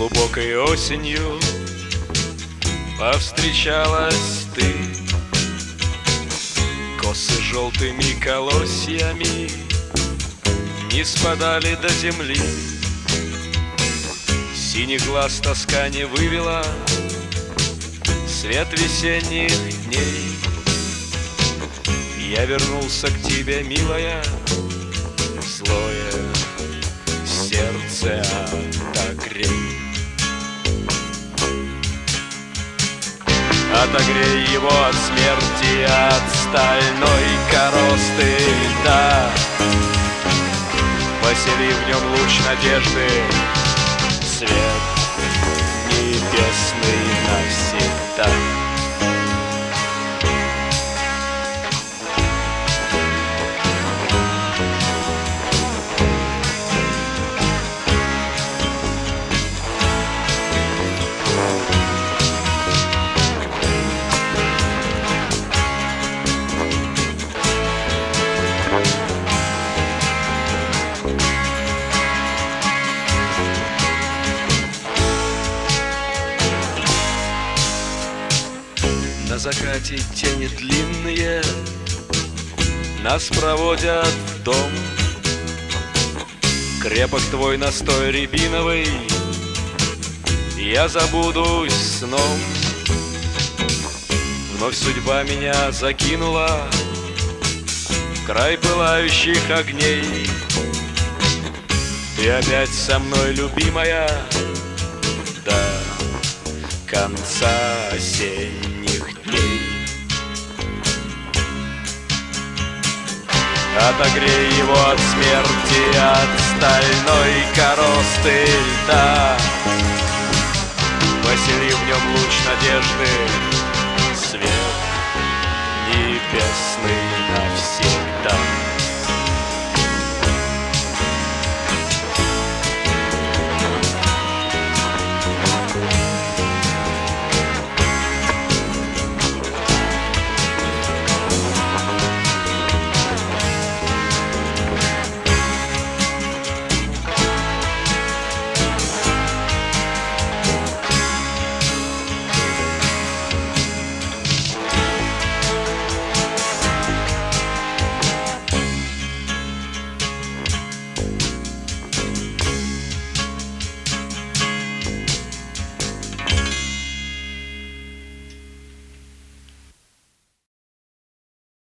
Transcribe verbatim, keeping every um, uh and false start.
Глубокой осенью повстречалась ты. Косы желтыми колосьями не спадали до земли. Синий глаз тоска не вывела свет весенних дней. Я вернулся к тебе, милая, злое сердце отогрей. Отогрей его от смерти, от стальной коросты льда. Посели в нем луч надежды, свет небесный навсегда. На закате тени длинные нас проводят в дом. Крепок твой настой рябиновый, я забудусь сном. Вновь судьба меня закинула в край пылающих огней. Ты опять со мной, любимая, до конца осенних дней. Отогрей его от смерти, от стальной коросты льда. Посели в нем луч надежды,